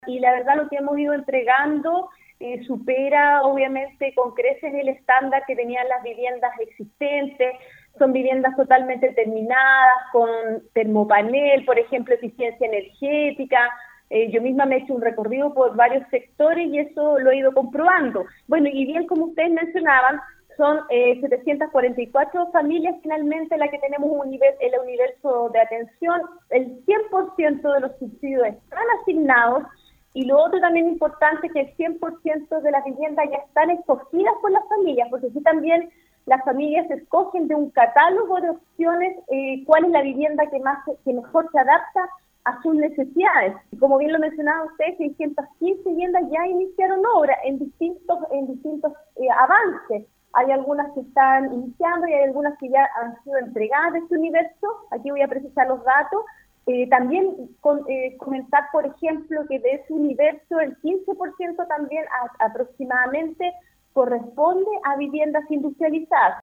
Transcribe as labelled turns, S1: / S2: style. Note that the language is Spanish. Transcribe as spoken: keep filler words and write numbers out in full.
S1: y la verdad lo que hemos ido entregando eh, supera obviamente con creces el estándar que tenían las viviendas existentes. Son viviendas totalmente terminadas, con termopanel, por ejemplo, eficiencia energética. Eh, yo misma me he hecho un recorrido por varios sectores y eso lo he ido comprobando. Bueno, y bien como ustedes mencionaban, son eh, setecientas cuarenta y cuatro familias finalmente las que tenemos un nivel, el universo de atención. El cien por ciento de los subsidios están asignados. Y lo otro también importante es que el cien por ciento de las viviendas ya están escogidas por las familias, porque aquí también las familias escogen de un catálogo de opciones eh, cuál es la vivienda que más que mejor se adapta a sus necesidades. Y como bien lo mencionaba usted, seiscientas quince viviendas ya iniciaron obra en distintos en distintos eh, avances. Hay algunas que están iniciando y hay algunas que ya han sido entregadas de este universo. Aquí voy a precisar los datos. Eh, también con, eh, comentar, por ejemplo, que de ese universo el quince por ciento también a, aproximadamente corresponde a viviendas industrializadas.